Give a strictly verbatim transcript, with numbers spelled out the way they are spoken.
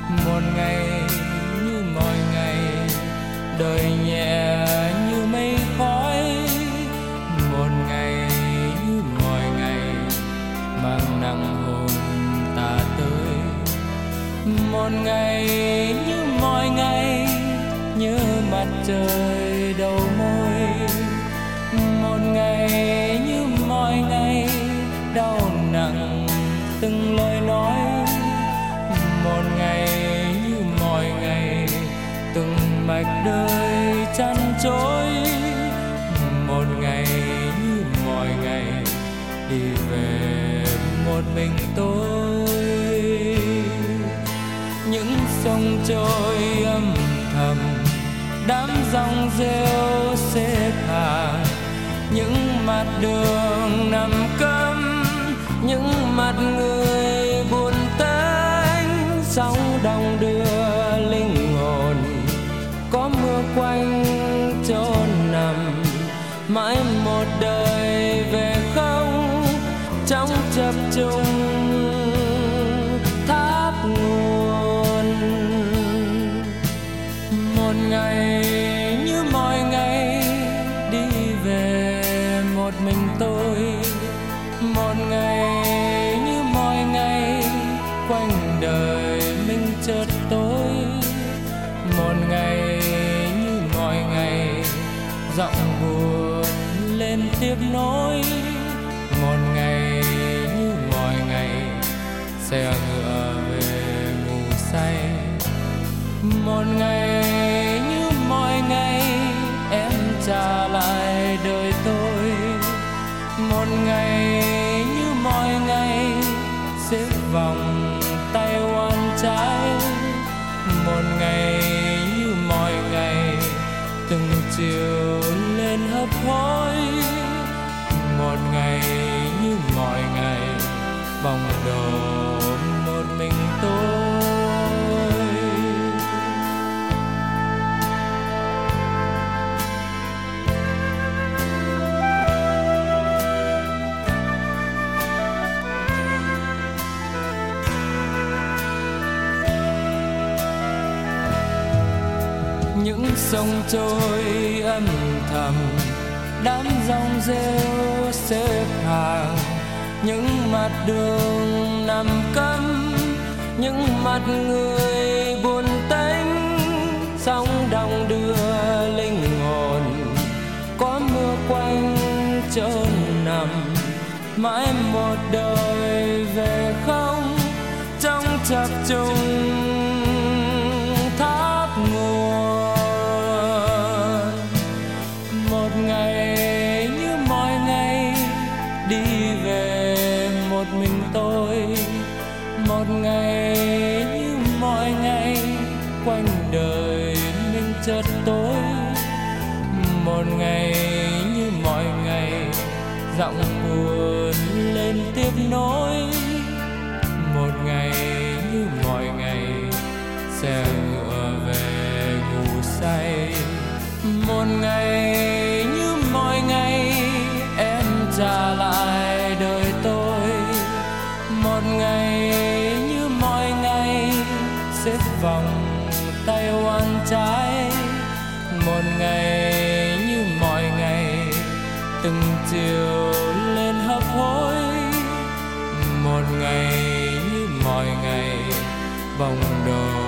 một ngày như mọi ngày, đời nhẹ như mây khói. Một ngày như mọi ngày, mang nặng hồn ta tới. Một ngày như mọi ngày, như mặt trời đầu môi. Một ngày như mọi ngày, đau nặng từng lời nói. Một ngày như mọi ngày, từng mạch đời chăn trối. Một ngày như mọi ngày, đi về một mình tôi. Những sông trôi âm thầm, đám dòng rêu xếp hàng. Những mặt đường nằm câm, những mặt người buồn tênh. Sóng đông đưa linh hồn, có mưa quanh chốn nằm. Mãi một đời về không, trong chập trùng thác nguồn. Một ngày như mọi ngày, đi về một mình tôi. Một ngày như mọi ngày, quanh đời mình chợt tối. Một ngày như mọi ngày, giọng buồn lên tiếp nối. Một ngày như mọi ngày, xe ngựa về ngủ say. Một ngày như mọi ngày, em trả lại đời tôi. Một ngày như mọi ngày, xếp vòng tay oan trái. Một ngày như mọi ngày, từng chiều lên hấp hối. Một ngày như mọi ngày, bóng đổ một mình tôi. Những sông trôi âm thầm, đám dòng rêu xếp hàng. Những mặt đường nằm câm, những mặt người buồn tênh. Sóng đông đưa linh hồn, có mưa quanh chốn nằm. Mãi một đời về không, trong chập trùng thác nguồn. Một ngày như mọi ngày, đi về một mình tôi. Một ngày như mọi ngày, quanh đời mình chợt tối. Một ngày như mọi ngày, giọng buồn lên tiếp nối. Một ngày như mọi ngày, xe ngựa về ngủ say. Một ngày như mọi ngày, em trả lại đời tôi. Một ngày như mọi ngày, xếp vòng tay oan trái. Một ngày như mọi ngày, từng chiều lên hấp hối. Một ngày như mọi ngày, bóng đổ